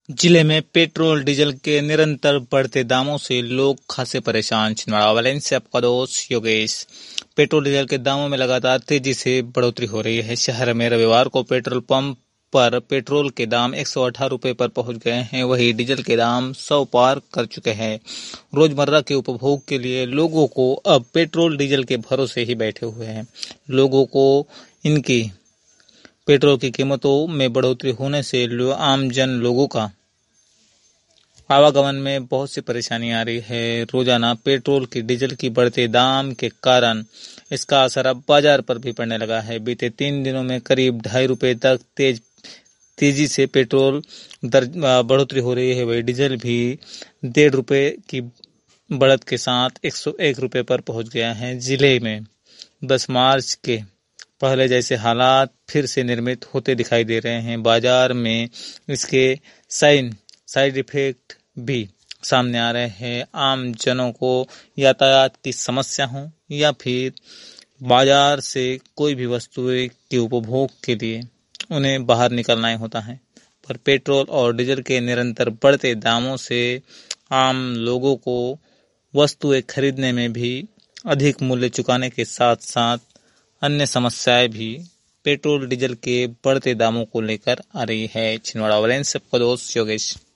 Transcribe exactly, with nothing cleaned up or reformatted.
जिले में petrol diesel के निरंतर बढ़ते दामों से लोग खासे परेशान। छिंदवाड़ा वालेंस से आपका दोस्त योगेश। पेट्रोल डीजल के दामों में लगातार तेजी से बढ़ोतरी हो रही है। शहर में रविवार को पेट्रोल पंप पर पेट्रोल के दाम एक सौ अठारह रुपए पर पहुंच गए हैं। वहीं डीजल के दाम सौ पार कर चुके हैं। रोजमर्रा के उपभोग के लिए लोगों को अब पेट्रोल डीजल के भरोसे ही बैठे हुए हैं। लोगों को इनकी पेट्रोल की कीमतों में बढ़ोतरी होने से आम जन लोगों का आवागमन में बहुत सी परेशानी आ रही है। रोजाना पेट्रोल की डीजल की बढ़ते दाम के कारण इसका असर अब बाजार पर भी पड़ने लगा है। बीते तीन दिनों में करीब ढाई रुपए तक तेज तेजी से पेट्रोल दर बढ़ोतरी हो रही है। वही डीजल भी डेढ़ रुपए की बढ़त के साथ एक सौ एक रुपए पर पहुंच गया है। जिले में दस मार्च के पहले जैसे हालात फिर से निर्मित होते दिखाई दे रहे हैं। बाजार में इसके साइन साइड इफेक्ट भी सामने आ रहे हैं। आम जनों को यातायात की समस्या हो या फिर बाजार से कोई भी वस्तुएं के उपभोग के लिए उन्हें बाहर निकलना ही होता है, पर पेट्रोल और डीजल के निरंतर बढ़ते दामों से आम लोगों को वस्तुएं खरीदने में भी अधिक मूल्य चुकाने के साथ साथ अन्य समस्याएं भी पेट्रोल डीजल के बढ़ते दामों को लेकर आ रही है। छिंदवाड़ा वालेंस से आपका दोस्त योगेश।